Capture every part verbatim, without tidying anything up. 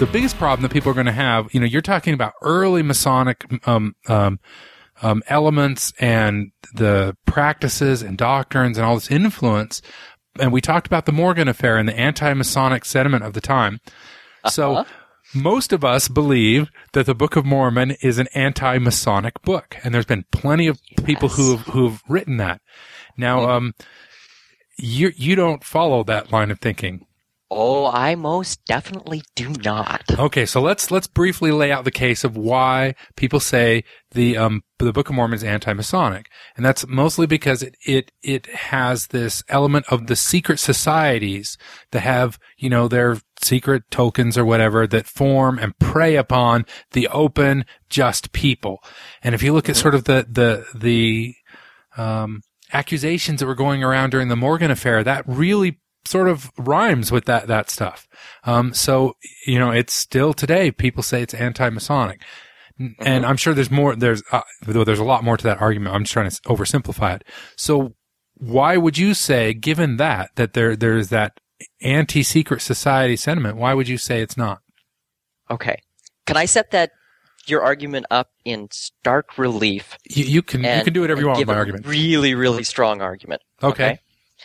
the biggest problem that people are going to have, you know, you're talking about early Masonic um, um, um, elements and the practices and doctrines and all this influence. And we talked about the Morgan affair and the anti-Masonic sentiment of the time. Uh-huh. So most of us believe that the Book of Mormon is an anti-Masonic book. And there's been plenty of yes. people who have, who've written that. Now, mm-hmm. um, you, you don't follow that line of thinking. Oh, I most definitely do not. Okay, so let's let's briefly lay out the case of why people say the um the Book of Mormon is anti-Masonic, and that's mostly because it it it has this element of the secret societies that have, you know, their secret tokens or whatever that form and prey upon the open, just people. And if you look at sort of the the the um accusations that were going around during the Morgan affair, that really sort of rhymes with that, that stuff. Um, so, you know, it's still today, people say it's anti-Masonic. Mm-hmm. And I'm sure there's more, there's, uh, though there's a lot more to that argument. I'm just trying to oversimplify it. So why would you say, given that, that there, there's that anti-secret society sentiment, why would you say it's not? Okay. Can I set that, your argument up in stark relief? You, you can, and, you can do whatever you want with my a argument. Really, really strong argument. Okay. okay?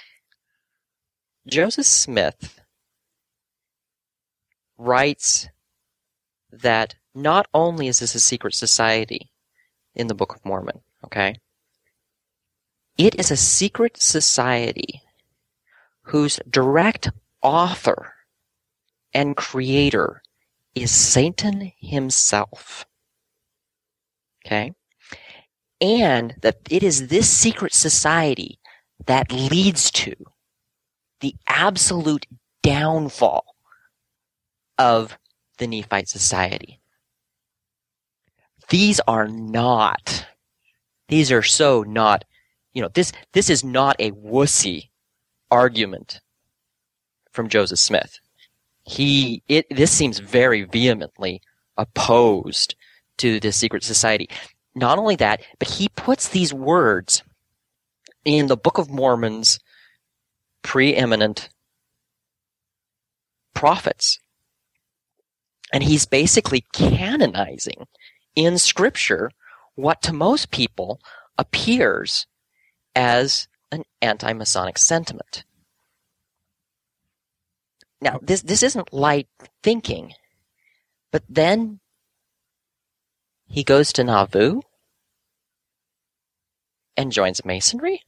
Joseph Smith writes that not only is this a secret society in the Book of Mormon, okay? It is a secret society whose direct author and creator is Satan himself, okay? And that it is this secret society that leads to the absolute downfall of the Nephite society. These are not, these are so not, you know, this, this is not a wussy argument from Joseph Smith. He, it, this seems very vehemently opposed to the secret society. Not only that, but he puts these words in the Book of Mormon's preeminent prophets. And he's basically canonizing in Scripture what to most people appears as an anti-Masonic sentiment. Now, this, this isn't light thinking, but then he goes to Nauvoo and joins Masonry?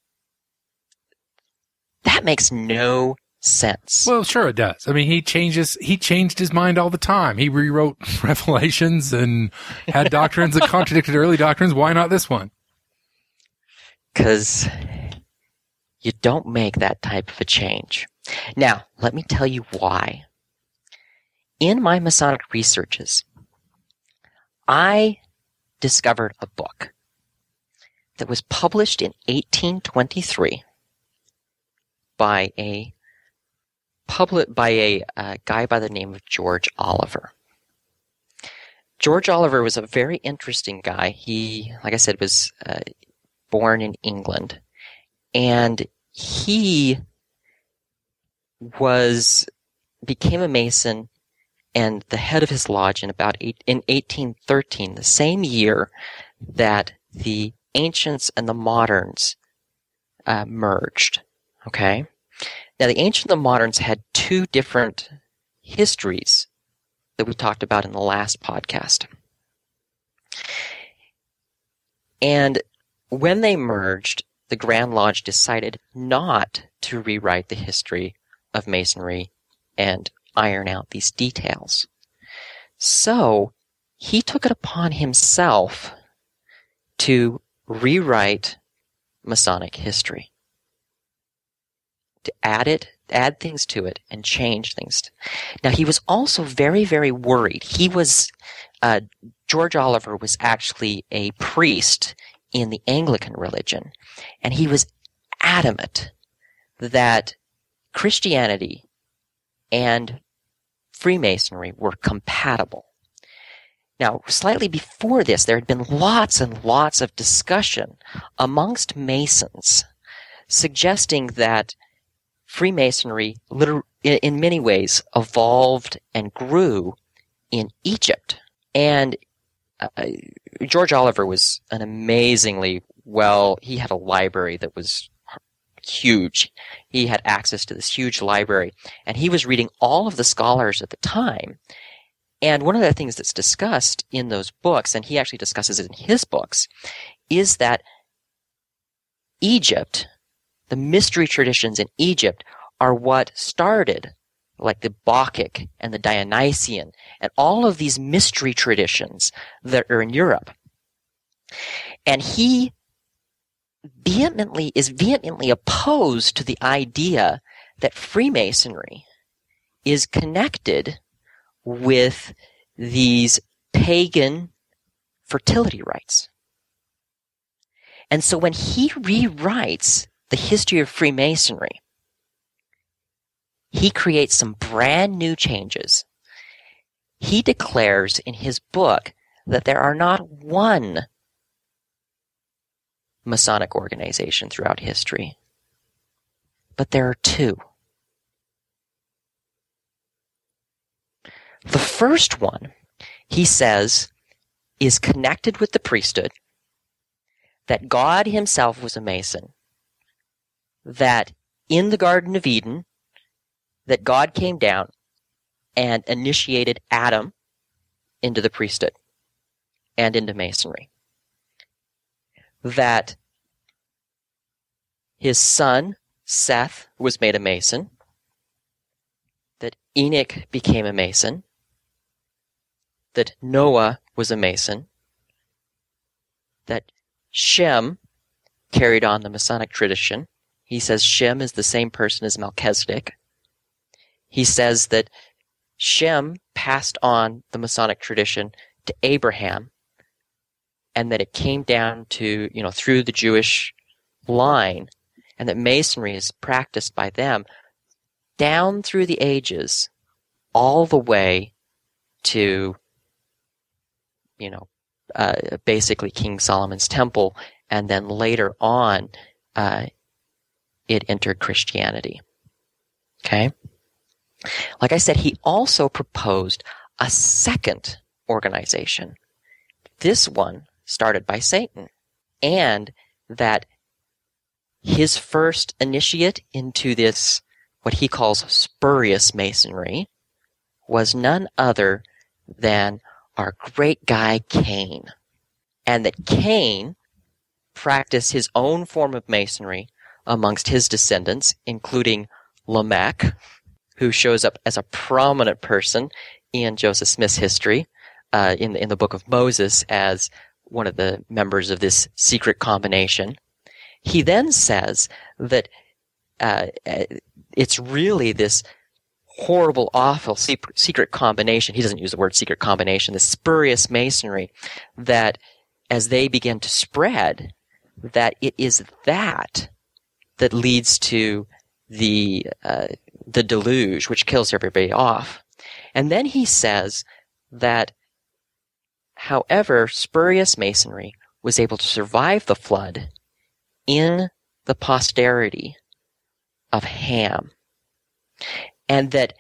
That makes no sense. Well, sure it does. I mean, he changes, he changed his mind all the time. He rewrote Revelations and had doctrines that contradicted early doctrines. Why not this one? Because you don't make that type of a change. Now, let me tell you why. In my Masonic researches, I discovered a book that was published in eighteen twenty-three by a public by a uh, guy by the name of George Oliver. George Oliver was a very interesting guy. He, like I said, was uh, born in England, and he was became a Mason and the head of his lodge in about eight, in eighteen thirteen, the same year that the ancients and the moderns uh, merged. Okay? Now, the ancient and the moderns had two different histories that we talked about in the last podcast. And when they merged, the Grand Lodge decided not to rewrite the history of Masonry and iron out these details. So, he took it upon himself to rewrite Masonic history. To add it, add things to it, and change things. Now, he was also very, very worried. He was, uh, George Oliver was actually a priest in the Anglican religion, and he was adamant that Christianity and Freemasonry were compatible. Now, slightly before this, there had been lots and lots of discussion amongst Masons suggesting that Freemasonry, in many ways, evolved and grew in Egypt. And uh, George Oliver was an amazingly well, he had a library that was huge. He had access to this huge library, and he was reading all of the scholars at the time. And one of the things that's discussed in those books, and he actually discusses it in his books, is that Egypt, the mystery traditions in Egypt, are what started, like the Bacchic and the Dionysian, and all of these mystery traditions that are in Europe. And he vehemently is vehemently opposed to the idea that Freemasonry is connected with these pagan fertility rites. And so when he rewrites the history of Freemasonry, he creates some brand new changes. He declares in his book that there are not one Masonic organization throughout history, but there are two. The first one, he says, is connected with the priesthood, that God himself was a Mason, that in the Garden of Eden, that God came down and initiated Adam into the priesthood and into Masonry. That his son, Seth, was made a Mason, that Enoch became a Mason, that Noah was a Mason, that Shem carried on the Masonic tradition. He says Shem is the same person as Melchizedek. He says that Shem passed on the Masonic tradition to Abraham, and that it came down to, you know, through the Jewish line, and that Masonry is practiced by them down through the ages, all the way to, you know, uh, basically King Solomon's Temple, and then later on, uh, it entered Christianity. Okay? Like I said, he also proposed a second organization. This one started by Satan, and that his first initiate into this, what he calls spurious Masonry, was none other than our great guy Cain. And that Cain practiced his own form of Masonry amongst his descendants, including Lamech, who shows up as a prominent person in Joseph Smith's history, uh, in, in the book of Moses, as one of the members of this secret combination. He then says that uh, it's really this horrible, awful secret combination. He doesn't use the word secret combination, this spurious Masonry, that as they begin to spread, that it is that that leads to the uh, the deluge, which kills everybody off. And then he says that, however, spurious Masonry was able to survive the flood in the posterity of Ham, and that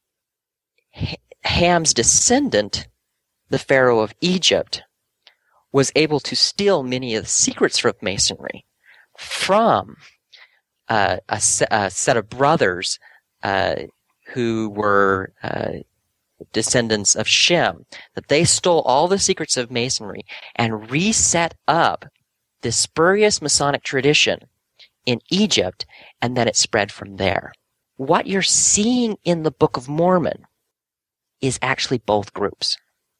Ham's descendant, the Pharaoh of Egypt, was able to steal many of the secrets from Masonry from uh, a, se- a set of brothers uh, who were uh, descendants of Shem, that they stole all the secrets of Masonry and reset up this spurious Masonic tradition in Egypt, and then it spread from there. What you're seeing in the Book of Mormon is actually both groups.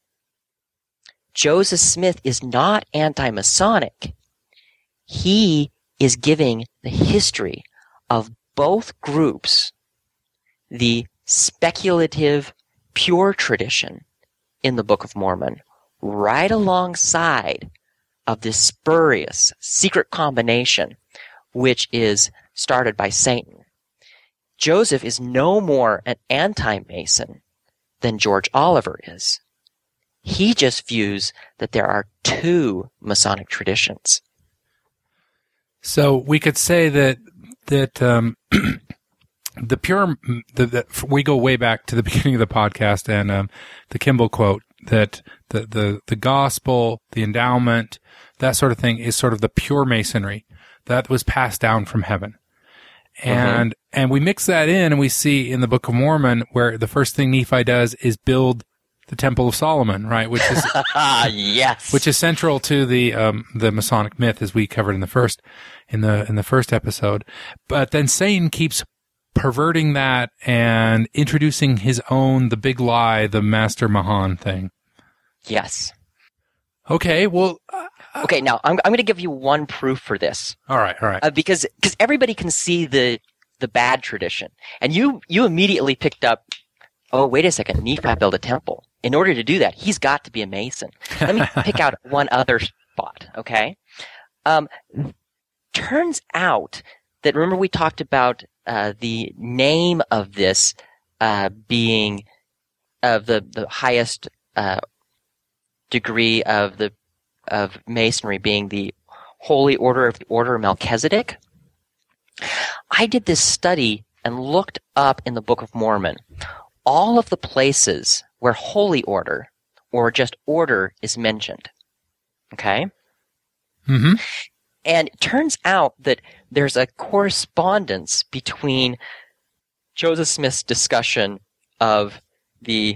Joseph Smith is not anti-Masonic. He is giving the history of both groups, the speculative, pure tradition in the Book of Mormon, right alongside of this spurious, secret combination, which is started by Satan. Joseph is no more an anti-Mason than George Oliver is. He just views that there are two Masonic traditions. So we could say that that um, the pure, the, the, we go way back to the beginning of the podcast and um, the Kimball quote that the, the, the gospel, the endowment, that sort of thing is sort of the pure masonry that was passed down from heaven. And, mm-hmm. and we mix that in and we see in the Book of Mormon where the first thing Nephi does is build the Temple of Solomon, right? Which is, yes, which is central to the, um, the Masonic myth as we covered in the first, in the, in the first episode. But then Satan keeps perverting that and introducing his own, the big lie, the Master Mahan thing. Yes. Okay. Well, uh, okay. Now I'm, I'm going to give you one proof for this. All right. All right. Uh, because, because everybody can see the, the bad tradition. And you, you immediately picked up, oh, wait a second. Nephi built a temple. In order to do that, he's got to be a Mason. Let me pick out one other spot. Okay. Um, turns out that, remember we talked about, uh, the name of this, uh, being of the, the highest, uh, degree of the, of Masonry being the Holy Order of the Order of Melchizedek. I did this study and looked up in the Book of Mormon all of the places where Holy Order or just order is mentioned. Okay? Mm-hmm. And it turns out that there's a correspondence between Joseph Smith's discussion of the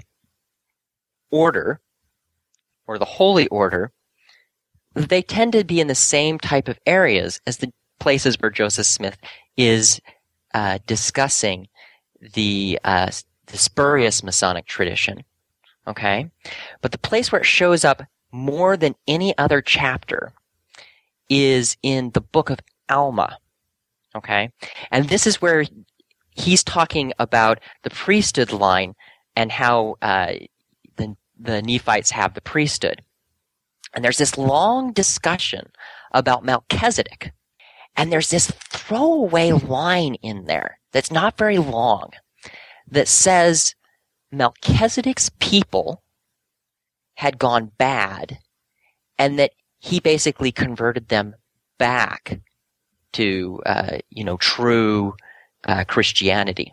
order or the Holy Order. They tend to be in the same type of areas as the places where Joseph Smith is uh, discussing the, uh, the spurious Masonic tradition. Okay? But the place where it shows up more than any other chapter is in the Book of Alma. Okay? And this is where he's talking about the priesthood line and how uh, the, the Nephites have the priesthood. And there's this long discussion about Melchizedek. And there's this throwaway line in there that's not very long that says Melchizedek's people had gone bad and that he basically converted them back to, uh, you know, true uh, Christianity.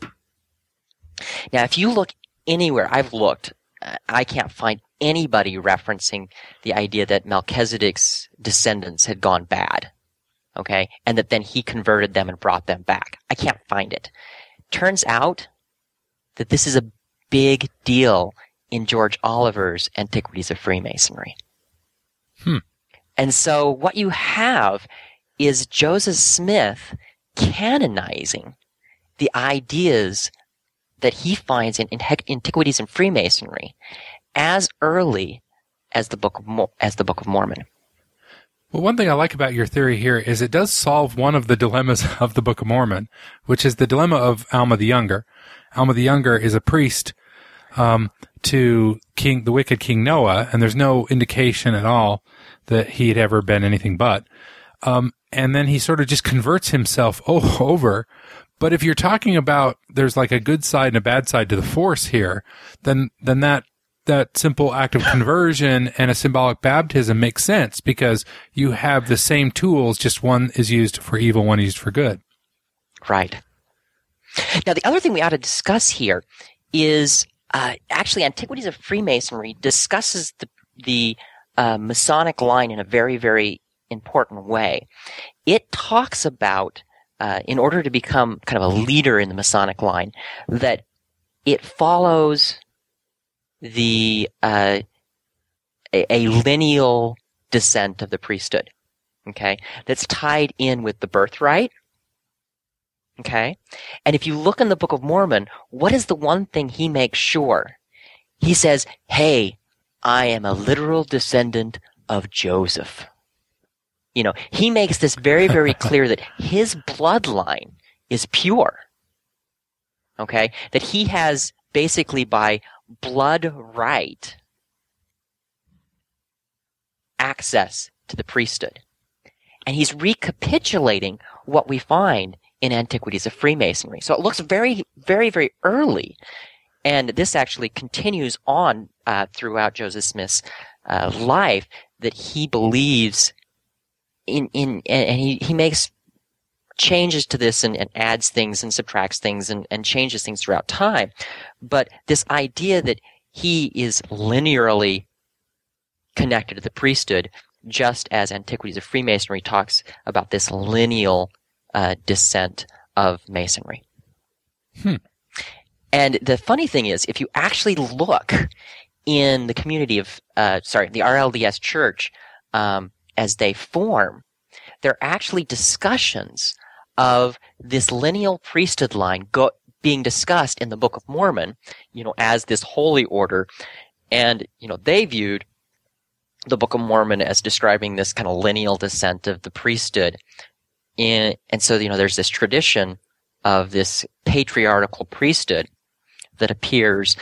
Now, if you look anywhere, I've looked, uh, I can't find anybody referencing the idea that Melchizedek's descendants had gone bad, okay, and that then he converted them and brought them back. I can't find it. Turns out that this is a big deal in George Oliver's Antiquities of Freemasonry. Hmm. And so what you have is Joseph Smith canonizing the ideas that he finds in Antiquities and Freemasonry as early as the Book of Mo- as the Book of Mormon. Well, one thing I like about your theory here is it does solve one of the dilemmas of the Book of Mormon, which is the dilemma of Alma the Younger. Alma the Younger is a priest um, to King, the wicked King Noah, and there's no indication at all that he had ever been anything but. Um, and then he sort of just converts himself o- over. But if you're talking about there's like a good side and a bad side to the Force here, then then that that simple act of conversion and a symbolic baptism makes sense because you have the same tools, just one is used for evil, one is used for good. Right. Now, the other thing we ought to discuss here is uh, actually Antiquities of Freemasonry discusses the, the uh, Masonic line in a very, very important way. It talks about, uh, in order to become kind of a leader in the Masonic line, that it follows the uh, a, a lineal descent of the priesthood, okay, that's tied in with the birthright, okay? And if you look in the Book of Mormon, what is the one thing he makes sure? He says, hey, I am a literal descendant of Joseph. You know, he makes this very, very clear that his bloodline is pure, okay? That he has basically by blood right access to the priesthood. And he's recapitulating what we find in Antiquities of Freemasonry. So it looks very, very, very early. And this actually continues on uh, throughout Joseph Smith's uh, life that he believes in, in and he, he makes changes to this and, and adds things and subtracts things and, and changes things throughout time. But this idea that he is linearly connected to the priesthood, just as Antiquities of Freemasonry talks about this lineal uh, descent of Masonry. Hmm. And the funny thing is, if you actually look in the community of, uh, sorry, the R L D S Church, um, as they form, there are actually discussions of this lineal priesthood line go, being discussed in the Book of Mormon, you know, as this holy order. And, you know, they viewed the Book of Mormon as describing this kind of lineal descent of the priesthood. In, and so, you know, there's this tradition of this patriarchal priesthood that appears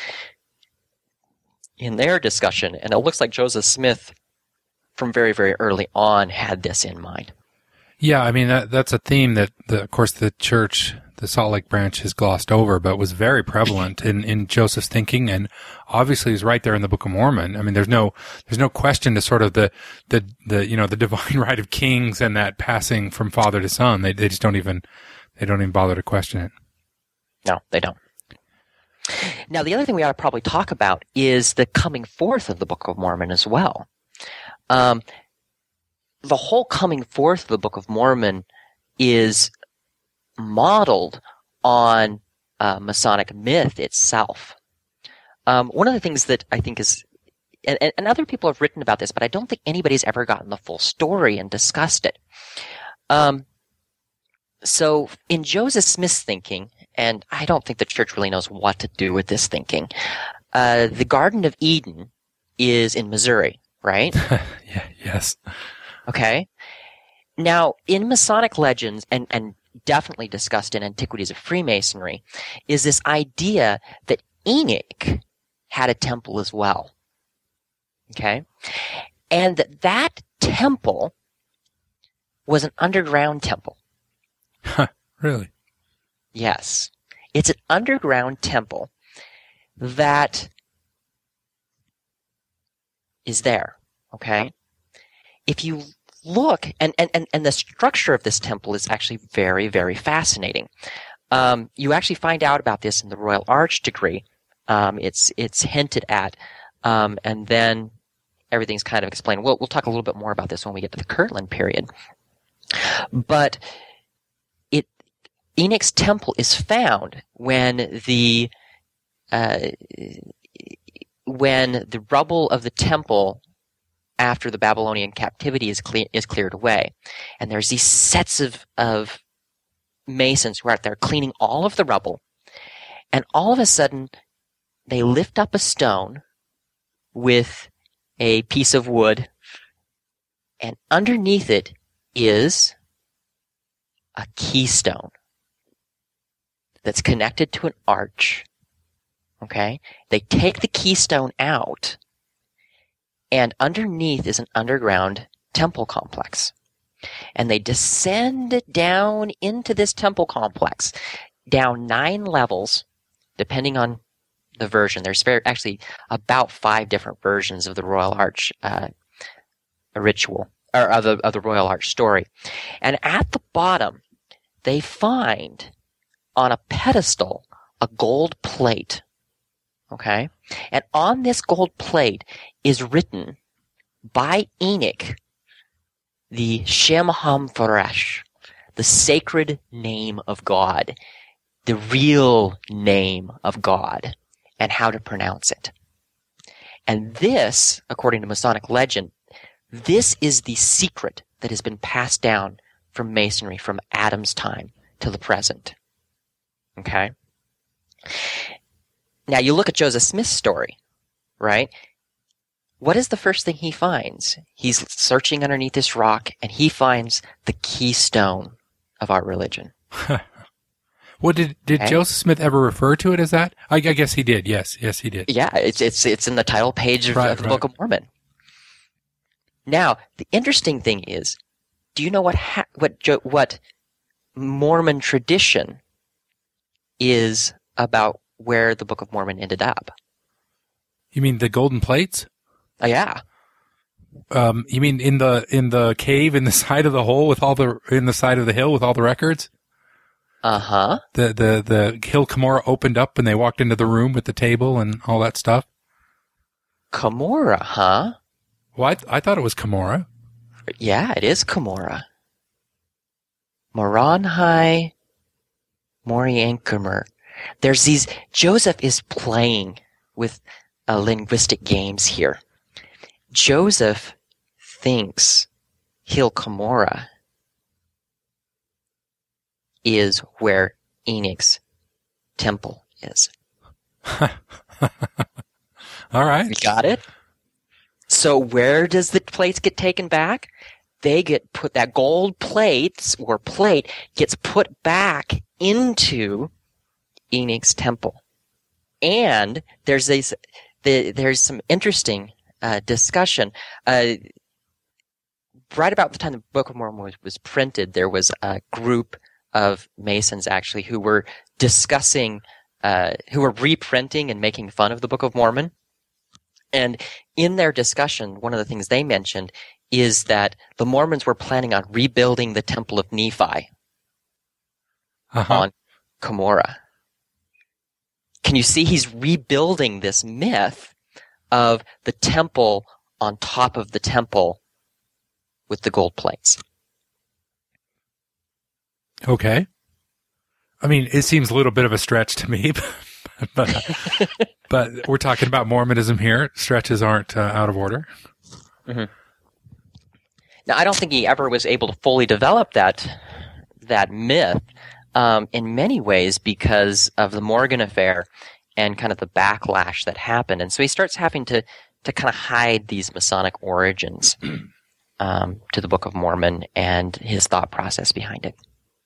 in their discussion. And it looks like Joseph Smith, from very, very early on, had this in mind. Yeah, I mean, that, that's a theme that, the, of course, the church, the Salt Lake branch, has glossed over, but was very prevalent in, in Joseph's thinking, and obviously is right there in the Book of Mormon. I mean, there's no, there's no question to sort of the, the, the, you know, the divine right of kings and that passing from father to son. They, they just don't even, they don't even bother to question it. No, they don't. Now, the other thing we ought to probably talk about is the coming forth of the Book of Mormon as well. Um, the whole coming forth of the Book of Mormon is modeled on uh, Masonic myth itself. Um, one of the things that I think is, and, and other people have written about this, but I don't think anybody's ever gotten the full story and discussed it. Um, so in Joseph Smith's thinking, and I don't think the church really knows what to do with this thinking, uh, the Garden of Eden is in Missouri, right? yeah, yes. Okay. Now, in Masonic legends, and, and definitely discussed in Antiquities of Freemasonry, is this idea that Enoch had a temple as well. Okay? And that that temple was an underground temple. Huh, really? Yes. It's an underground temple that is there. Okay? If you look, and, and, and the structure of this temple is actually very, very fascinating. Um, you actually find out about this in the Royal Arch degree. Um, it's it's hinted at, um, and then everything's kind of explained. We'll, we'll talk a little bit more about this when we get to the Kirtland period. But it Enoch's temple is found when the uh, when the rubble of the temple after the Babylonian captivity is cle- is cleared away. And there's these sets of, of masons who are out there cleaning all of the rubble. And all of a sudden, they lift up a stone with a piece of wood. And underneath it is a keystone that's connected to an arch. Okay? They take the keystone out, and underneath is an underground temple complex. And they descend down into this temple complex, down nine levels, depending on the version. There's actually about five different versions of the Royal Arch uh, ritual, or of the, of the Royal Arch story. And at the bottom, they find on a pedestal a gold plate. Okay? And on this gold plate is written by Enoch the Shem HaMephorash, the sacred name of God, the real name of God, and how to pronounce it. And this, according to Masonic legend, this is the secret that has been passed down from Masonry from Adam's time to the present. Okay? Now, you look at Joseph Smith's story, right? What is the first thing he finds? He's searching underneath this rock, and he finds the keystone of our religion. Well, did did okay. Joseph Smith ever refer to it as that? I, I guess he did. Yes, yes, he did. Yeah, it's it's it's in the title page of, right, of the right. Book of Mormon. Now, the interesting thing is, do you know what ha- what what Mormon tradition is about where the Book of Mormon ended up? You mean the golden plates? Oh, yeah. Um, you mean in the in the cave in the side of the hole with all the in the side of the hill with all the records? Uh huh. The the the hill Cumorah opened up and they walked into the room with the table and all that stuff. Cumorah, huh? Well, I, th- I thought it was Cumorah. Yeah, it is Cumorah. Moronhai Moriancumer. There's these. Joseph is playing with uh, linguistic games here. Joseph thinks Hill Cumorah is where Enoch's temple is. All right. You got it? So where does the plates get taken back? They get put, that gold plates or plate gets put back into Enoch's temple. And there's these, the, there's some interesting uh, discussion. Uh, right about the time the Book of Mormon was, was printed, there was a group of Masons actually who were discussing, uh, who were reprinting and making fun of the Book of Mormon. And in their discussion, one of the things they mentioned is that the Mormons were planning on rebuilding the Temple of Nephi uh-huh. on Cumorah. Can you see he's rebuilding this myth of the temple on top of the temple with the gold plates? Okay. I mean, it seems a little bit of a stretch to me, but but we're talking about Mormonism here. Stretches aren't uh, out of order. Mm-hmm. Now, I don't think he ever was able to fully develop that that myth um, in many ways because of the Morgan affair and kind of the backlash that happened. And so he starts having to, to kind of hide these Masonic origins um, to the Book of Mormon and his thought process behind it.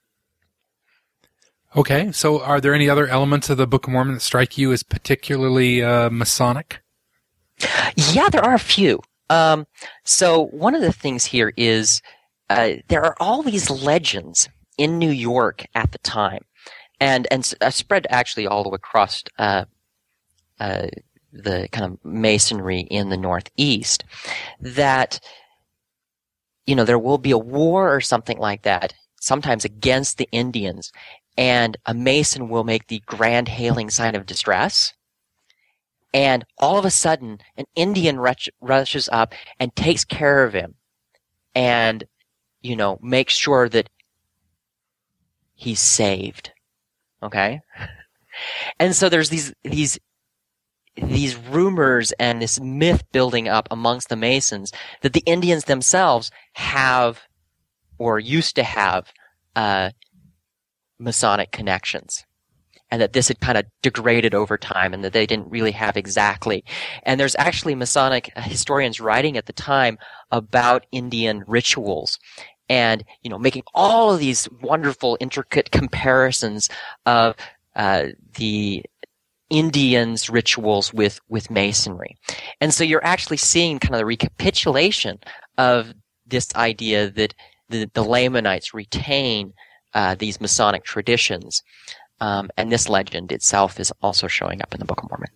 Okay, so are there any other elements of the Book of Mormon that strike you as particularly uh, Masonic? Yeah, there are a few. Um, so one of the things here is uh, there are all these legends in New York at the time, and and uh, spread actually all the way across uh, uh, the kind of Masonry in the Northeast, that you know there will be a war or something like that, sometimes against the Indians, and a Mason will make the grand hailing sign of distress. And all of a sudden, an Indian rush, rushes up and takes care of him and, you know, makes sure that he's saved. Okay? And so there's these, these, these rumors and this myth building up amongst the Masons that the Indians themselves have or used to have uh, Masonic connections. And that this had kind of degraded over time and that they didn't really have exactly. And there's actually Masonic historians writing at the time about Indian rituals and, you know, making all of these wonderful, intricate comparisons of uh, the Indians' rituals with, with Masonry. And so you're actually seeing kind of the recapitulation of this idea that the, the Lamanites retain uh, these Masonic traditions. Um, and this legend itself is also showing up in the Book of Mormon.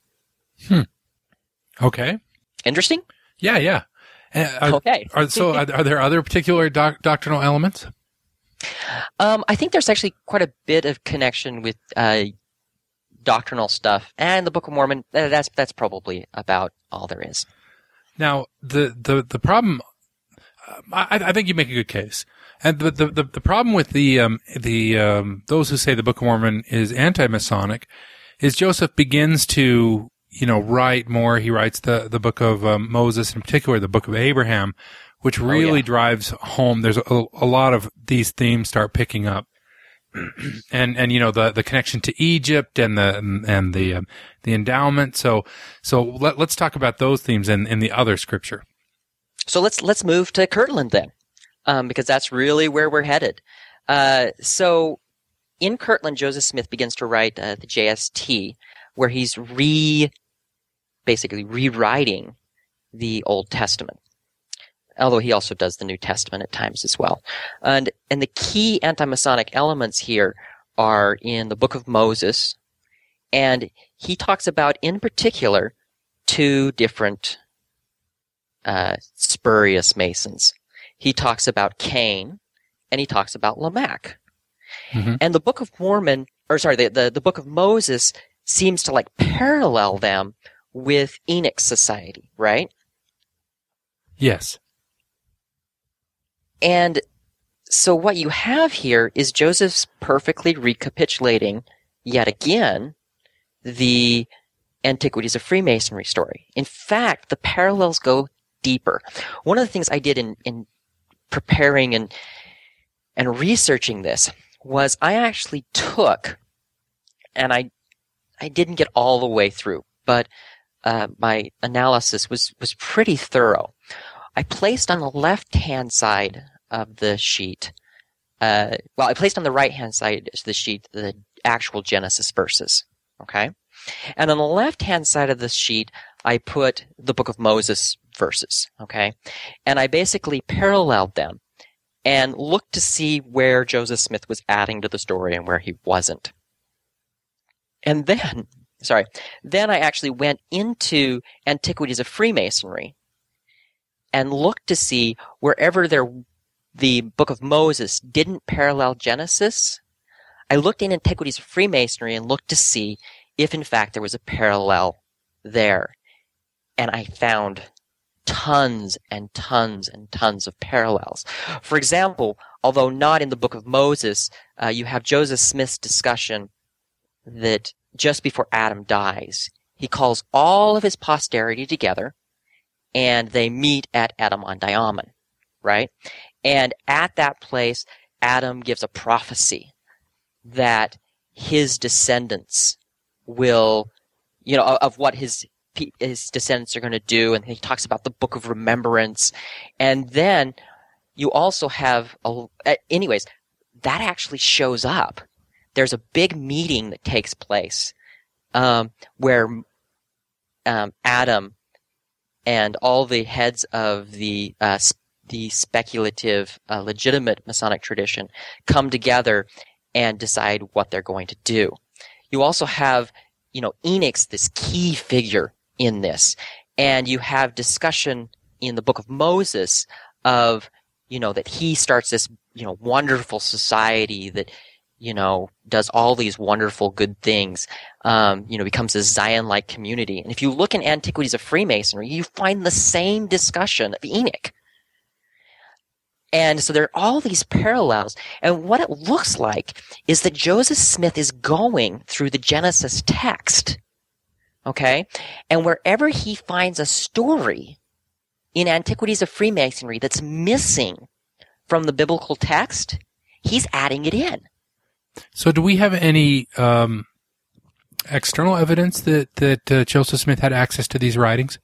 Hmm. Okay. Interesting? Yeah, yeah. Uh, are, okay. Are, so are, are there other particular doc, doctrinal elements? Um, I think there's actually quite a bit of connection with uh, doctrinal stuff. And the Book of Mormon, that's that's probably about all there is. Now, the, the, the problem, uh, I, I think you make a good case. And the, the, the, the problem with the, um, the, um, those who say the Book of Mormon is anti-Masonic is Joseph begins to, you know, write more. He writes the, the book of um, Moses, in particular the book of Abraham, which really oh, yeah. drives home. There's a, a lot of these themes start picking up. and, and, you know, the, the connection to Egypt and the, and the, um, the endowment. So, so let, let's talk about those themes in, in the other scripture. So let's, let's move to Kirtland then. Um, because that's really where we're headed. Uh, so in Kirtland, Joseph Smith begins to write uh, the J S T, where he's re, basically rewriting the Old Testament. Although he also does the New Testament at times as well. And, and the key anti-Masonic elements here are in the Book of Moses. And he talks about, in particular, two different uh, spurious Masons. He talks about Cain, and he talks about Lamech. Mm-hmm. And the Book of Mormon, or sorry, the, the, the Book of Moses seems to like parallel them with Enoch's society, right? Yes. And so what you have here is Joseph's perfectly recapitulating, yet again, the Antiquities of Freemasonry story. In fact, the parallels go deeper. One of the things I did in, in preparing and and researching this was I actually took, and I I didn't get all the way through, but uh, my analysis was, was pretty thorough. I placed on the left-hand side of the sheet, uh, well, I placed on the right-hand side of the sheet the actual Genesis verses, okay? And on the left-hand side of the sheet, I put the Book of Moses verses, okay? And I basically paralleled them and looked to see where Joseph Smith was adding to the story and where he wasn't. And then, sorry, then I actually went into Antiquities of Freemasonry and looked to see wherever there, the Book of Moses didn't parallel Genesis, I looked in Antiquities of Freemasonry and looked to see if in fact there was a parallel there. And I found tons and tons and tons of parallels. For example, although not in the Book of Moses, uh, you have Joseph Smith's discussion that just before Adam dies, he calls all of his posterity together, and they meet at Adam-on-Diamond, right? And at that place, Adam gives a prophecy that his descendants will, you know, of what his his descendants are going to do, and he talks about the Book of Remembrance. And then you also have, a, anyways, that actually shows up. There's a big meeting that takes place um, where um, Adam and all the heads of the uh, sp- the speculative, uh, legitimate Masonic tradition come together and decide what they're going to do. You also have, you know, Enoch's this key figure in this, and you have discussion in the Book of Moses of, you know, that he starts this, you know, wonderful society that, you know, does all these wonderful good things, um, you know, becomes a Zion-like community. And if you look in Antiquities of Freemasonry, you find the same discussion of Enoch. And so there are all these parallels. And what it looks like is that Joseph Smith is going through the Genesis text, okay? And wherever he finds a story in Antiquities of Freemasonry that's missing from the biblical text, he's adding it in. So do we have any um, external evidence that, that uh, Joseph Smith had access to these writings?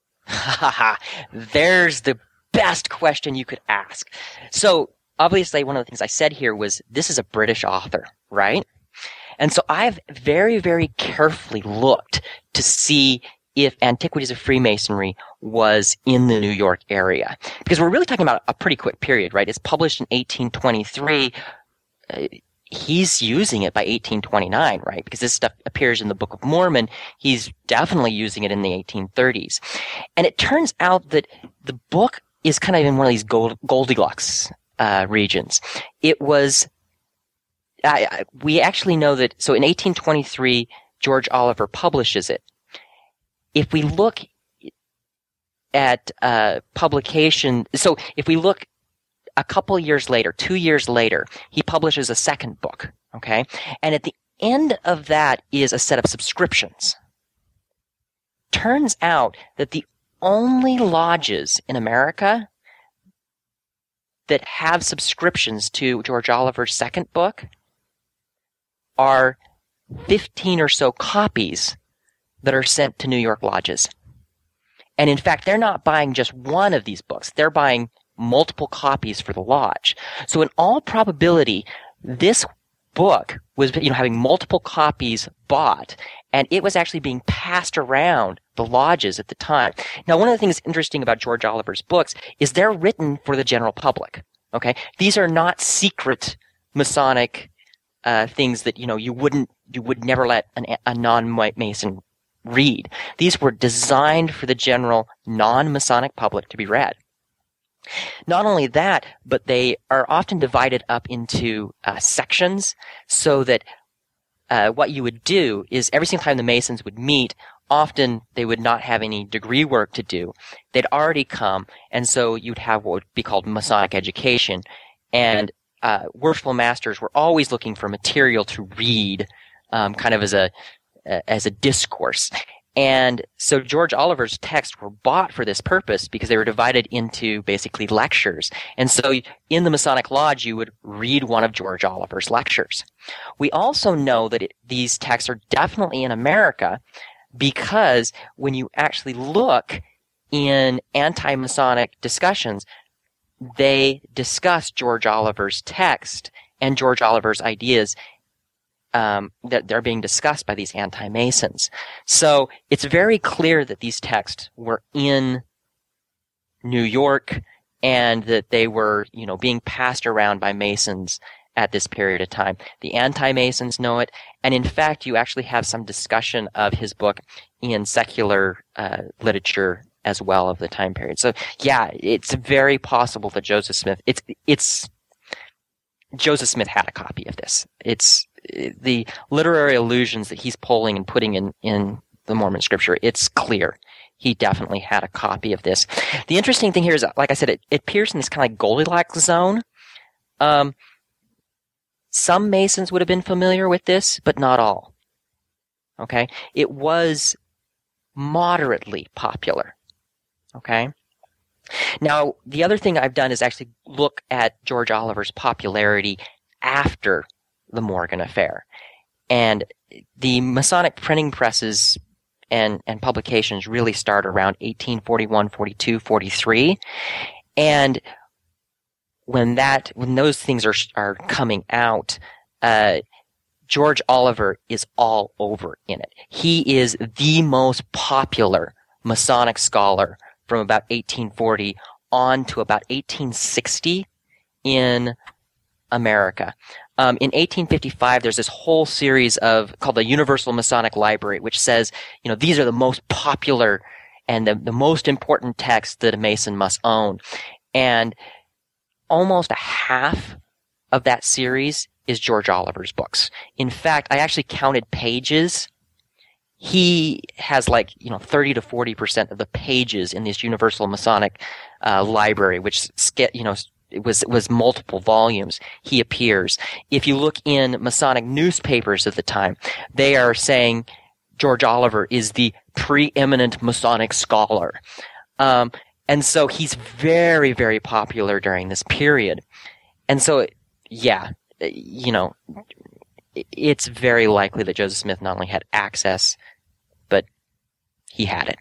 There's the best question you could ask. So obviously one of the things I said here was this is a British author, right? And so I've very, very carefully looked to see if Antiquities of Freemasonry was in the New York area. Because we're really talking about a pretty quick period, right? It's published in eighteen twenty-three. Uh, he's using it by eighteen twenty-nine, right? Because this stuff appears in the Book of Mormon. He's definitely using it in the eighteen thirties. And it turns out that the book is kind of in one of these Gold, Goldilocks uh, regions. It was, I, I, we actually know that, so in eighteen twenty-three, George Oliver publishes it. If we look at uh, publication, so if we look a couple years later, two years later, he publishes a second book, okay? And at the end of that is a set of subscriptions. Turns out that the only lodges in America that have subscriptions to George Oliver's second book are fifteen or so copies that are sent to New York lodges. And in fact, they're not buying just one of these books. They're buying multiple copies for the lodge. So in all probability, this book was, you know, having multiple copies bought, and it was actually being passed around the lodges at the time. Now, one of the things interesting about George Oliver's books is they're written for the general public. Okay? These are not secret Masonic uh, things that, you know, you wouldn't, you would never let an, a non-Mason read. These were designed for the general non-Masonic public to be read. Not only that, but they are often divided up into uh, sections so that uh, what you would do is every single time the Masons would meet, often they would not have any degree work to do. They'd already come, and so you'd have what would be called Masonic education. And uh, worshipful masters were always looking for material to read, um, kind of as a as a discourse. And so George Oliver's texts were bought for this purpose because they were divided into basically lectures. And so in the Masonic Lodge, you would read one of George Oliver's lectures. We also know that it, these texts are definitely in America because when you actually look in anti-Masonic discussions, they discuss George Oliver's text and George Oliver's ideas Um, that they're being discussed by these anti-Masons. So it's very clear that these texts were in New York and that they were, you know, being passed around by Masons at this period of time. The anti-Masons know it, and in fact, you actually have some discussion of his book in secular uh, literature as well of the time period. So yeah, it's very possible that Joseph Smith, it's, it's, Joseph Smith had a copy of this. It's the literary allusions that he's pulling and putting in, in the Mormon scripture. It's clear. He definitely had a copy of this. The interesting thing here is, like I said, it, it appears in this kind of like Goldilocks zone. Um, some Masons would have been familiar with this, but not all. Okay? It was moderately popular. Okay? Now, the other thing I've done is actually look at George Oliver's popularity after the Morgan affair. And the Masonic printing presses and, and publications really start around eighteen forty-one, forty-two, forty-three. And when that, when those things are, are coming out, uh, George Oliver is all over in it. He is the most popular Masonic scholar from about eighteen forty on to about eighteen sixty in America. Um, in eighteen fifty-five, there's this whole series of called the Universal Masonic Library, which says, you know, these are the most popular and the, the most important texts that a Mason must own. And almost a half of that series is George Oliver's books. In fact, I actually counted pages. He has like, you know, thirty to forty percent of the pages in this Universal Masonic uh, Library, which, you know, it was, it was multiple volumes. He appears. If you look in Masonic newspapers at the time, they are saying George Oliver is the preeminent Masonic scholar. Um, and so he's very, very popular during this period. And so, yeah, you know, it's very likely that Joseph Smith not only had access, but he had it.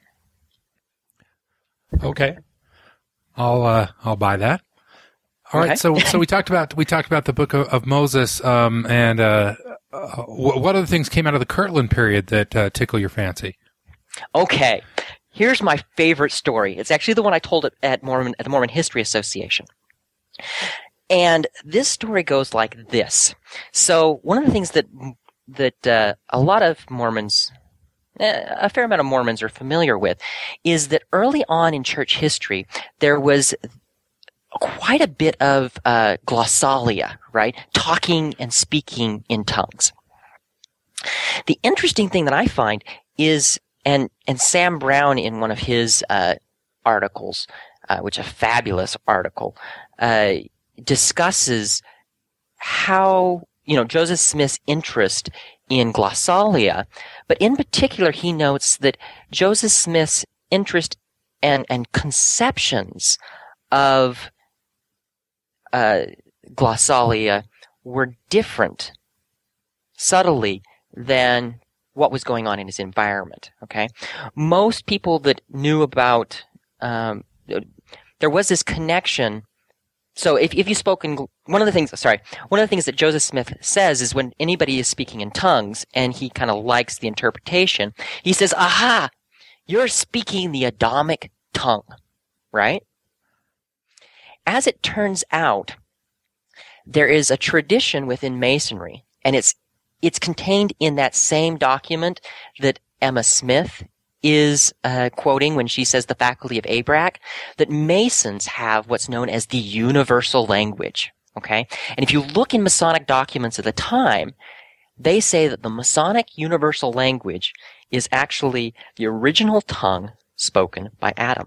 Okay. I'll, uh, I'll buy that. All right, okay. so so we talked about we talked about the Book of, of Moses, um, and uh, uh, what other things came out of the Kirtland period that uh, tickle your fancy? Okay, here's my favorite story. It's actually the one I told at Mormon at the Mormon History Association, and this story goes like this. So one of the things that that uh, a lot of Mormons, a fair amount of Mormons are familiar with, is that early on in church history there was quite a bit of uh, glossolalia, right? Talking and speaking in tongues. The interesting thing that I find is, and and Sam Brown in one of his uh, articles, uh, which is a fabulous article, uh, discusses how, you know, Joseph Smith's interest in glossolalia, but in particular he notes that Joseph Smith's interest and, and conceptions of Uh, glossolalia were different subtly than what was going on in his environment. Okay, most people that knew about um, there was this connection. So if if you spoke in one of the things, sorry, one of the things that Joseph Smith says is when anybody is speaking in tongues and he kind of likes the interpretation, he says, "Aha, you're speaking the Adamic tongue," right? As it turns out, there is a tradition within Masonry, and it's it's contained in that same document that Emma Smith is uh, quoting when she says the faculty of A B R A C, that Masons have what's known as the universal language. Okay? And if you look in Masonic documents at the time, they say that the Masonic universal language is actually the original tongue spoken by Adam.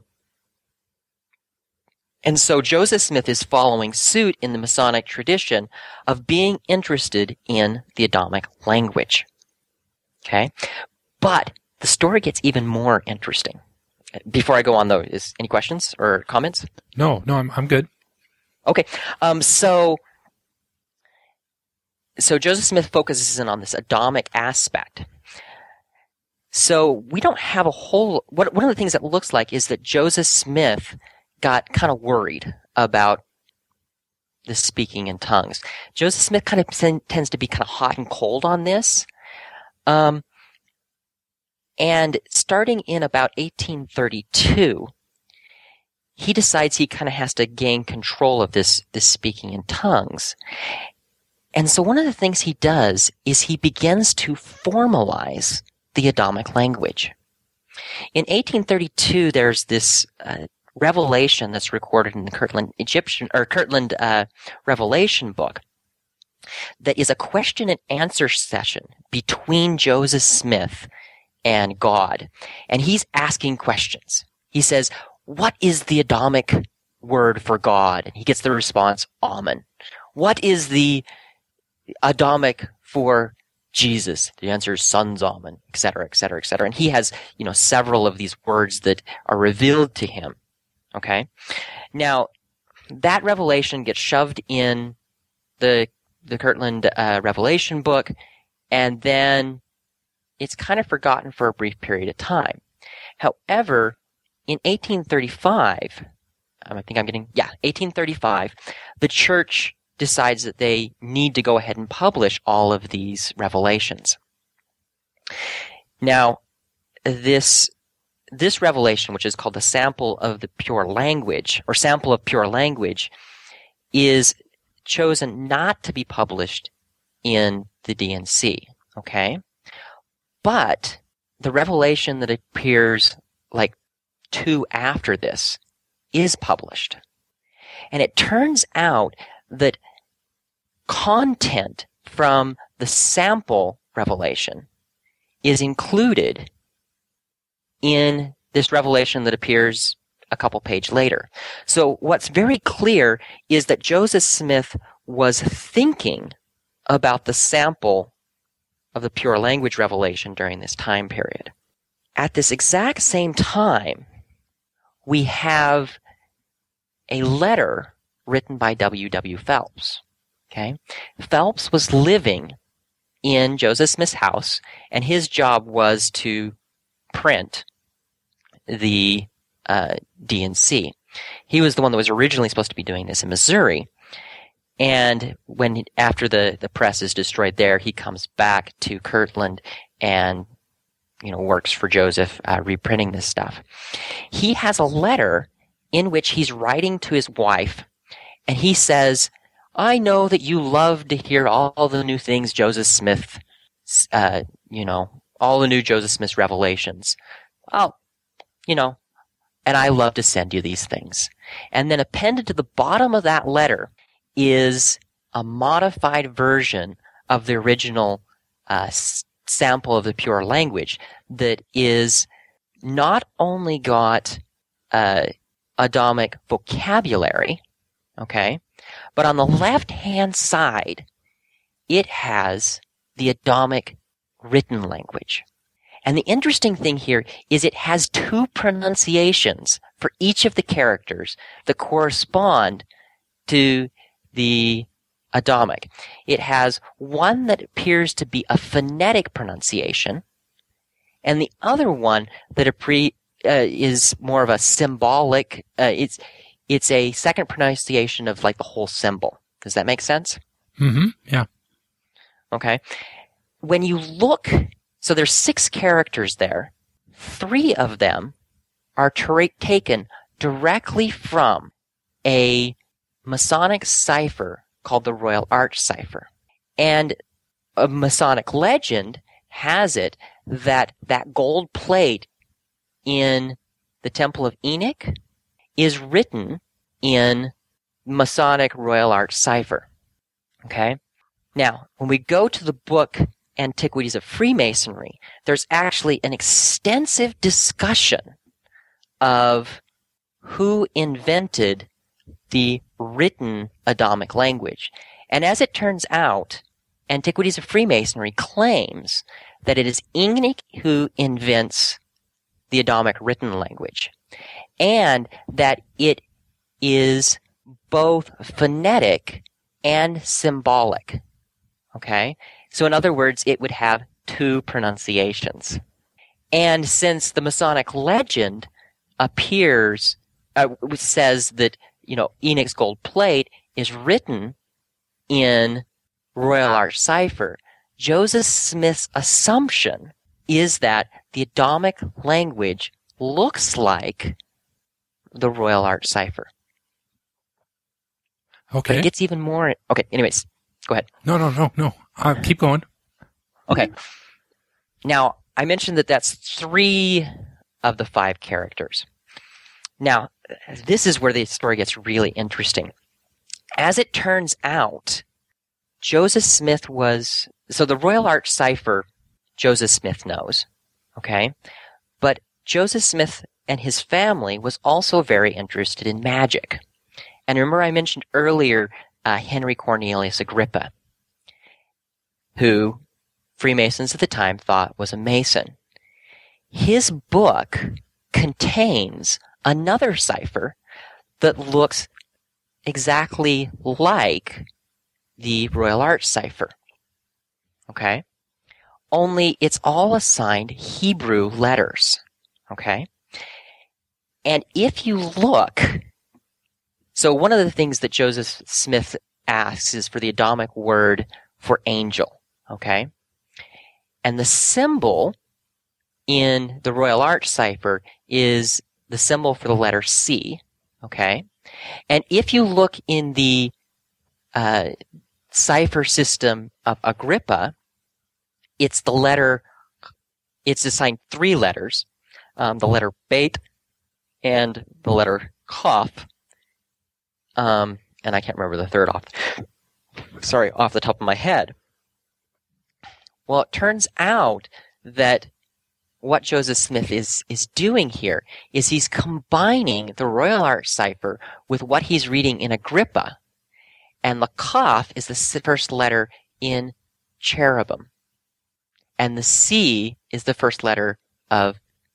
And so Joseph Smith is following suit in the Masonic tradition of being interested in the Adamic language. Okay? But the story gets even more interesting. Before I go on, though, is any questions or comments? No, no, I'm I'm good. Okay. Um, so, so Joseph Smith focuses in on this Adamic aspect. So we don't have a whole. What one of the things that looks like is that Joseph Smith got kind of worried about the speaking in tongues. Joseph Smith kind of tends to be kind of hot and cold on this. Um, and starting in about eighteen thirty-two, he decides he kind of has to gain control of this, this speaking in tongues. And so one of the things he does is he begins to formalize the Adamic language. In eighteen thirty-two, there's this uh, revelation that's recorded in the Kirtland Egyptian or Kirtland uh, Revelation book that is a question and answer session between Joseph Smith and God. And he's asking questions. He says, what is the Adamic word for God? And he gets the response, Amen. What is the Adamic for Jesus? The answer is Son's Amen, et cetera, et cetera, et cetera. And he has, you know, several of these words that are revealed to him. Okay? Now, that revelation gets shoved in the the Kirtland uh, Revelation book, and then it's kind of forgotten for a brief period of time. However, in eighteen thirty-five, um, I think I'm getting, yeah, eighteen thirty-five, the church decides that they need to go ahead and publish all of these revelations. Now, this this revelation, which is called the Sample of the Pure Language, or Sample of Pure Language, is chosen not to be published in the D N C, okay? But the revelation that appears like two after this is published. And it turns out that content from the sample revelation is included in this revelation that appears a couple pages later. So what's very clear is that Joseph Smith was thinking about the sample of the pure language revelation during this time period. At this exact same time, we have a letter written by W W Phelps. Okay? Phelps was living in Joseph Smith's house, and his job was to print the uh, D N C. He was the one that was originally supposed to be doing this in Missouri, and when after the, the press is destroyed there, he comes back to Kirtland and you know works for Joseph, uh, reprinting this stuff. He has a letter in which he's writing to his wife, and he says, I know that you love to hear all the new things Joseph Smith, uh, you know, all the new Joseph Smith revelations. Oh, you know, and I love to send you these things. And then appended to the bottom of that letter is a modified version of the original uh, s- sample of the pure language that is not only got uh, Adamic vocabulary, okay, but on the left-hand side, it has the Adamic written language. And the interesting thing here is it has two pronunciations for each of the characters that correspond to the Adamic. It has one that appears to be a phonetic pronunciation, and the other one that appre- uh, is more of a symbolic. Uh, it's it's a second pronunciation of like the whole symbol. Does that make sense? Mm-hmm. Yeah. Okay. When you look, so there's six characters there. Three of them are tra- taken directly from a Masonic cipher called the Royal Arch Cipher. And a Masonic legend has it that that gold plate in the Temple of Enoch is written in Masonic Royal Arch cipher. Okay? Now, when we go to the book Antiquities of Freemasonry, there's actually an extensive discussion of who invented the written Adamic language. And as it turns out, Antiquities of Freemasonry claims that it is Enoch who invents the Adamic written language, and that it is both phonetic and symbolic. Okay? So in other words, it would have two pronunciations. And since the Masonic legend appears, uh, says that, you know, Enoch's gold plate is written in Royal Arch cipher, Joseph Smith's assumption is that the Adamic language looks like the Royal Arch cipher. Okay. But it gets even more. Okay, anyways, go ahead. No, no, no, no. Uh, keep going. Okay. Now, I mentioned that that's three of the five characters. Now, this is where the story gets really interesting. As it turns out, Joseph Smith was, so the Royal Arch cipher, Joseph Smith knows, okay? But Joseph Smith and his family was also very interested in magic. And remember I mentioned earlier uh, Henry Cornelius Agrippa, who Freemasons at the time thought was a Mason. His book contains another cipher that looks exactly like the Royal Arch cipher. Okay? Only it's all assigned Hebrew letters. Okay? And if you look, so one of the things that Joseph Smith asks is for the Adamic word for angel. Okay? And the symbol in the Royal Arch cipher is the symbol for the letter C. Okay? And if you look in the uh, cipher system of Agrippa, it's the letter, it's assigned three letters, um, the letter Beit and the letter Kaf, um, and I can't remember the third off, sorry, off the top of my head. Well, it turns out that what Joseph Smith is, is doing here is he's combining the Royal Arch cipher with what he's reading in Agrippa. And the Kaf is the first letter in cherubim. And the C is the first letter of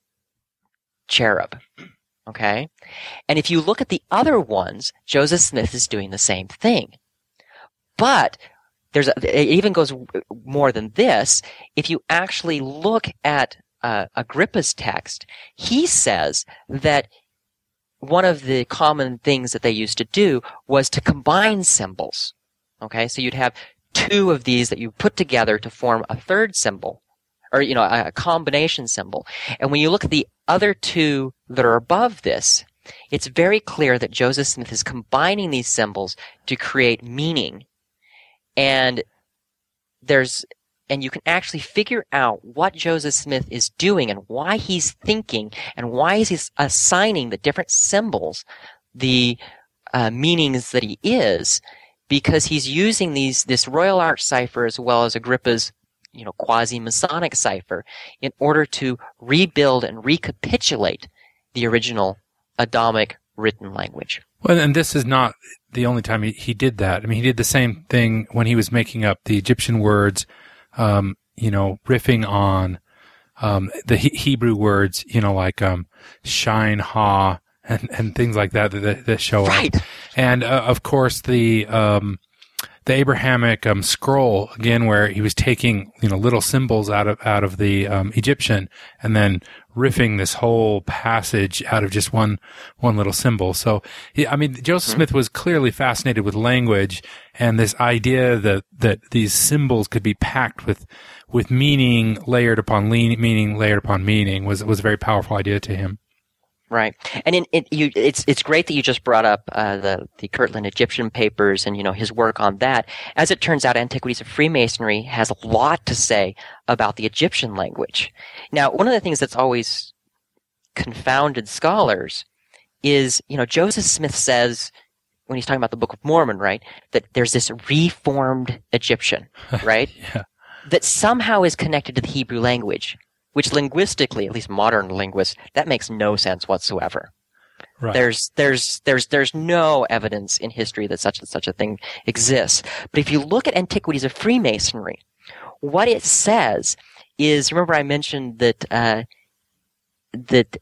cherub. Okay? And if you look at the other ones, Joseph Smith is doing the same thing. But there's a, it even goes more than this. If you actually look at uh, Agrippa's text, he says that one of the common things that they used to do was to combine symbols. Okay, so you'd have two of these that you put together to form a third symbol, or, you know, a combination symbol. And when you look at the other two that are above this, it's very clear that Joseph Smith is combining these symbols to create meaning. And there's, and you can actually figure out what Joseph Smith is doing and why he's thinking and why he's assigning the different symbols the uh, meanings that he is, because he's using these this Royal Arch cipher as well as Agrippa's, you know, quasi-Masonic cipher in order to rebuild and recapitulate the original Adamic written language. Well, and this is not the only time he, he did that. I mean, he did the same thing when he was making up the Egyptian words, um, you know, riffing on um, the he- Hebrew words, you know, like um, shine, ha, and, and things like that that, that show right. up. And, uh, of course, the um, the Abrahamic um, scroll, again, where he was taking, you know, little symbols out of out of the um, Egyptian and then riffing this whole passage out of just one one little symbol. So, he, I mean, Joseph mm-hmm. Smith was clearly fascinated with language and this idea that that these symbols could be packed with with meaning layered upon le- meaning layered upon meaning was was a very powerful idea to him. Right, and in, it, you, it's it's great that you just brought up uh, the the Kirtland Egyptian papers and you know his work on that. As it turns out, Antiquities of Freemasonry has a lot to say about the Egyptian language. Now, one of the things that's always confounded scholars is, you know, Joseph Smith says when he's talking about the Book of Mormon, right, that there's this reformed Egyptian, right, yeah. that somehow is connected to the Hebrew language. Which linguistically, at least modern linguists, that makes no sense whatsoever. Right. There's there's there's there's no evidence in history that such and such a thing exists. But if you look at Antiquities of Freemasonry, what it says is, remember I mentioned that uh, that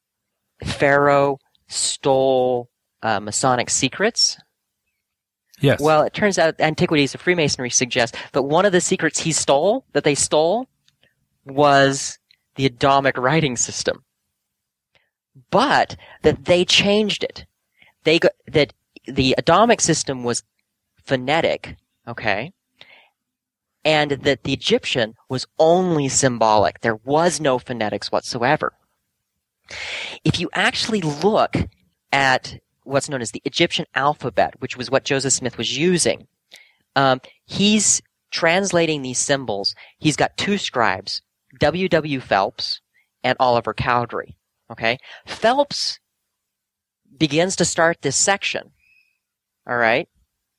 Pharaoh stole uh, Masonic secrets. Yes. Well, it turns out Antiquities of Freemasonry suggests that one of the secrets he stole, that they stole, was the Adamic writing system, but that they changed it. They got, that the Adamic system was phonetic, okay, and that the Egyptian was only symbolic. There was no phonetics whatsoever. If you actually look at what's known as the Egyptian alphabet, which was what Joseph Smith was using, um, he's translating these symbols. He's got two scribes, W W Phelps and Oliver Cowdery. Okay? Phelps begins to start this section. All right?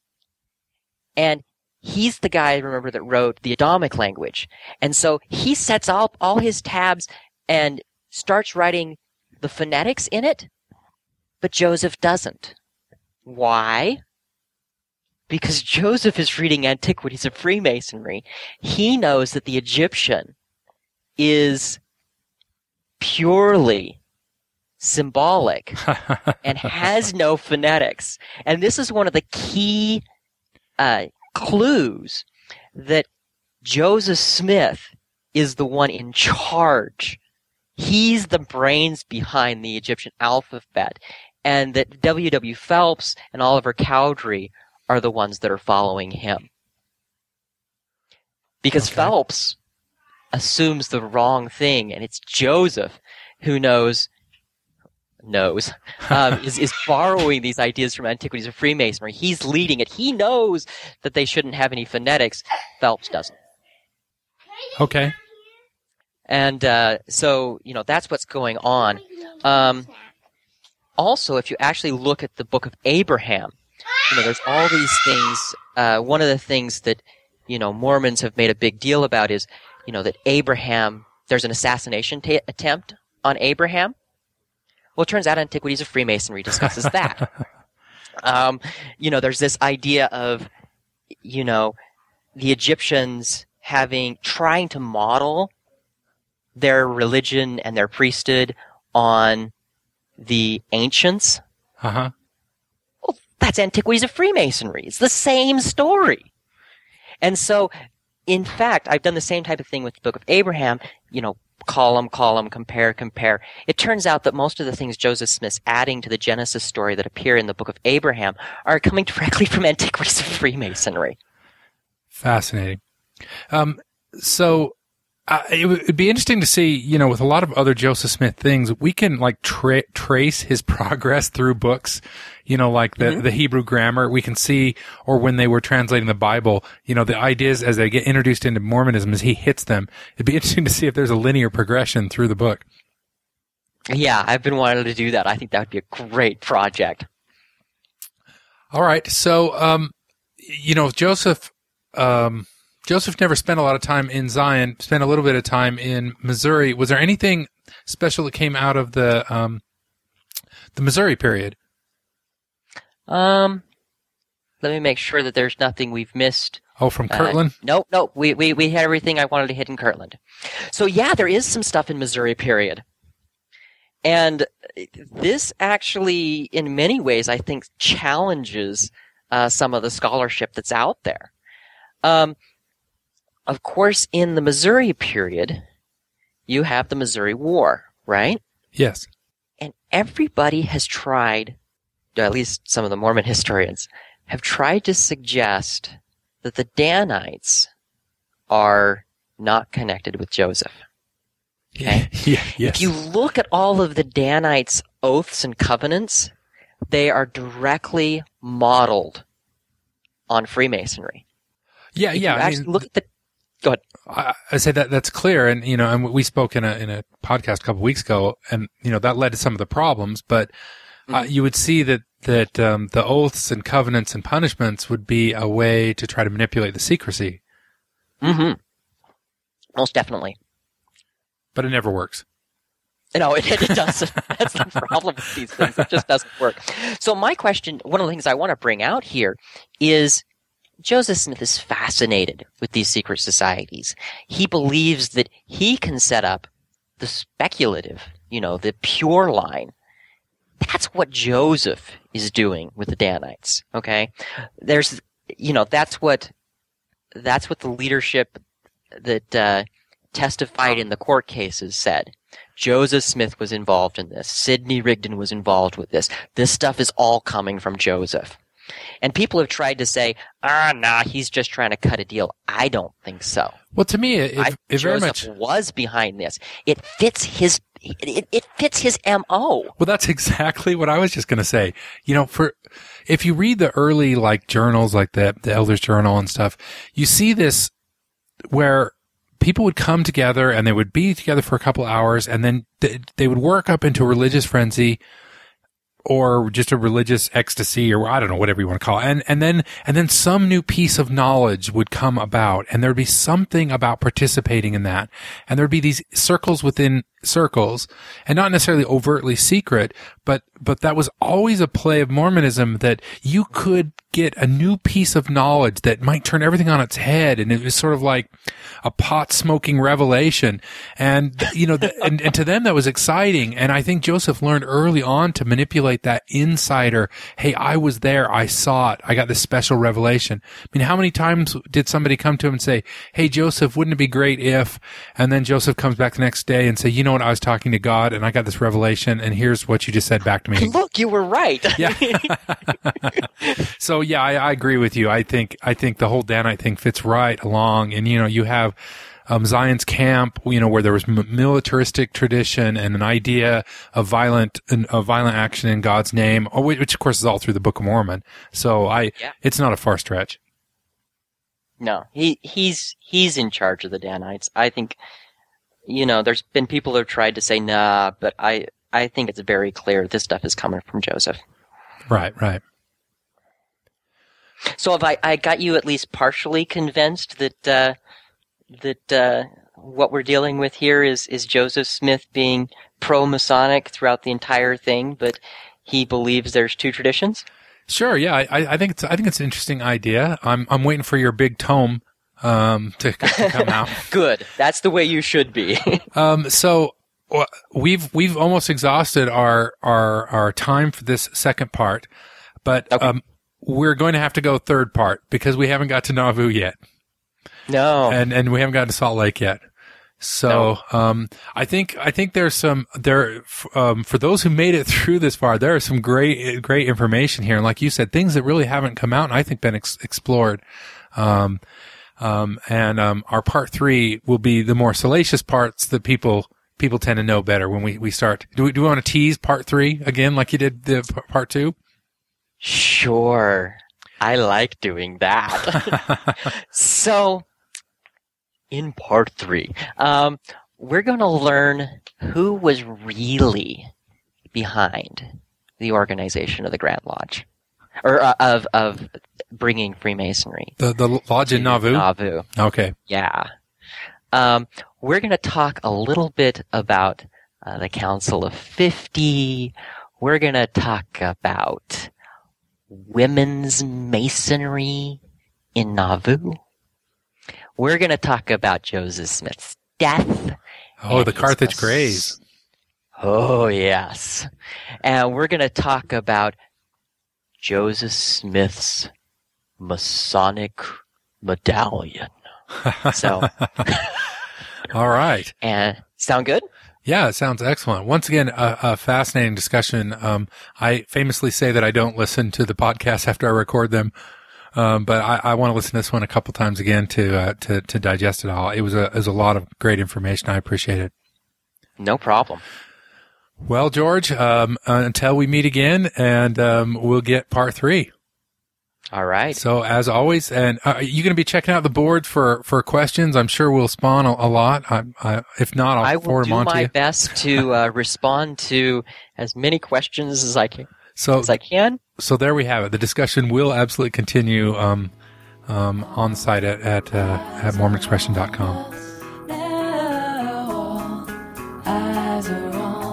And he's the guy, remember, that wrote the Adamic language. And so he sets up all his tabs and starts writing the phonetics in it, but Joseph doesn't. Why? Because Joseph is reading Antiquities of Freemasonry. He knows that the Egyptian is purely symbolic and has no phonetics. And this is one of the key uh, clues that Joseph Smith is the one in charge. He's the brains behind the Egyptian alphabet, and that W W Phelps and Oliver Cowdery are the ones that are following him. Because okay. Phelps assumes the wrong thing, and it's Joseph who knows, knows, um, is, is borrowing these ideas from Antiquities of Freemasonry. He's leading it. He knows that they shouldn't have any phonetics. Phelps doesn't. Okay. And uh, so, you know, that's what's going on. Um, also, if you actually look at the Book of Abraham, you know, there's all these things. Uh, one of the things that, you know, Mormons have made a big deal about is, you know, that Abraham, there's an assassination ta- attempt on Abraham. Well, it turns out Antiquities of Freemasonry discusses that. um, you know, there's this idea of, you know, the Egyptians having, trying to model their religion and their priesthood on the ancients. Uh-huh. Well, that's Antiquities of Freemasonry. It's the same story. And so, in fact, I've done the same type of thing with the Book of Abraham, you know, column, column, compare, compare. It turns out that most of the things Joseph Smith's adding to the Genesis story that appear in the Book of Abraham are coming directly from Antiquities of Freemasonry. Fascinating. Um, so, Uh, it would it'd be interesting to see, you know, with a lot of other Joseph Smith things, we can like tra- trace his progress through books, you know, like the, mm-hmm. the Hebrew grammar. We can see, or when they were translating the Bible, you know, the ideas as they get introduced into Mormonism, as he hits them. It'd be interesting to see if there's a linear progression through the book. Yeah, I've been wanting to do that. I think that would be a great project. All right. So, um, you know, Joseph, um, Joseph never spent a lot of time in Zion, spent a little bit of time in Missouri. Was there anything special that came out of the um, the Missouri period? Um, let me make sure that there's nothing we've missed. Oh, from Kirtland? Uh, no, no, we, we, we had everything I wanted to hit in Kirtland. So yeah, there is some stuff in Missouri period. And this actually, in many ways, I think challenges uh, some of the scholarship that's out there. Um, Of course, in the Missouri period, you have the Missouri War, right? Yes. And everybody has tried, at least some of the Mormon historians, have tried to suggest that the Danites are not connected with Joseph. Okay? Yeah, yes. If you look at all of the Danites' oaths and covenants, they are directly modeled on Freemasonry. Yeah, If yeah. you I actually mean, look at the Go ahead. I, I say that that's clear, and you know, and we spoke in a in a podcast a couple weeks ago, and you know that led to some of the problems. But uh, Mm-hmm. you would see that that um, the oaths and covenants and punishments would be a way to try to manipulate the secrecy, Mm-hmm. Most definitely. but it never works. No, it, it doesn't. That's the problem with these things. It just doesn't work. So my question, one of the things I want to bring out here is Joseph Smith is fascinated with these secret societies. He believes that he can set up the speculative, you know, the pure line. That's what Joseph is doing with the Danites, okay? There's, you know, that's what, that's what the leadership that uh, testified in the court cases said. Joseph Smith was involved in this. Sidney Rigdon was involved with this. This stuff is all coming from Joseph. And people have tried to say, ah, nah, he's just trying to cut a deal. I don't think so. Well, to me, it, I, it, it very Joseph much. was behind this. It fits his, it, it fits his M O. Well, that's exactly what I was just going to say. You know, for if you read the early like journals, like the the Elders Journal and stuff, you see this where people would come together and they would be together for a couple hours, and then th- they would work up into a religious frenzy or just a religious ecstasy, or I don't know, whatever you want to call it. And, and then, and then some new piece of knowledge would come about, and there'd be something about participating in that. And there'd be these circles within circles, and not necessarily overtly secret, but, but that was always a play of Mormonism, that you could get a new piece of knowledge that might turn everything on its head. And it was sort of like a pot smoking revelation. And, you know, the, and, and to them that was exciting. And I think Joseph learned early on to manipulate that insider. Hey, I was there. I saw it. I got this special revelation. I mean, how many times did somebody come to him and say, hey, Joseph, wouldn't it be great if, and then Joseph comes back the next day and say, you know what? I was talking to God and I got this revelation, and here's what you just said back to me. Look, you were right. Yeah. So yeah, I, I agree with you. I think, I think the whole Danite thing fits right along. And, you know, you have, um, Zion's camp, you know, where there was m- militaristic tradition and an idea of violent, of violent action in God's name, which of course is all through the Book of Mormon. So I, Yeah. it's not a far stretch. No, he he's he's in charge of the Danites. I think, you know, there's been people who have tried to say nah, but I I think it's very clear this stuff is coming from Joseph. Right, right. So have I I got you at least partially convinced that uh, that uh, what we're dealing with here is is Joseph Smith being pro-Masonic throughout the entire thing, but he believes there's two traditions? Sure. Yeah. I, I think it's, I think it's an interesting idea. I'm, I'm waiting for your big tome, um, to, to come out. Good. That's the way you should be. Um, so uh, we've, we've almost exhausted our, our, our time for this second part, but, Okay. um, we're going to have to go third part because we haven't got to Nauvoo yet. No. And, and we haven't got to Salt Lake yet. So, um, I think, I think there's some, there, um, for those who made it through this far, there is some great, great information here. And like you said, things that really haven't come out and I think been ex- explored. Um, um, and, um, our part three will be the more salacious parts that people, people tend to know better when we, we start. Do we, do we want to tease part three again, like you did the p- part two? Sure. I like doing that. So, in part three, um, we're going to learn who was really behind the organization of the Grand Lodge, or uh, of of bringing Freemasonry. The, the lodge in to Nauvoo? Nauvoo. Okay. Yeah. Um, we're going to talk a little bit about uh, the Council of fifty. We're going to talk about women's masonry in Nauvoo. We're going to talk about Joseph Smith's death. Oh, and the his Carthage mas- Greys. Oh, yes. And we're going to talk about Joseph Smith's Masonic medallion. So, All right. and sound good? Yeah, it sounds excellent. Once again, a, a fascinating discussion. Um, I famously say that I don't listen to the podcast after I record them. Um, but I, I want to listen to this one a couple times again to, uh, to, to digest it all. It was a, it was a lot of great information. I appreciate it. No problem. Well, George, um, uh, until we meet again, and um, we'll get part three. All right. So, as always, and uh, are you going to be checking out the board for, for questions? I'm sure we'll spawn a, a lot. I, I, if not, I'll I forward them will on do to my you. best to uh, respond to as many questions as I can. So, as I can. So there we have it. The discussion will absolutely continue um, um, on the site at at, uh, at mormon expression dot com. Eyes are on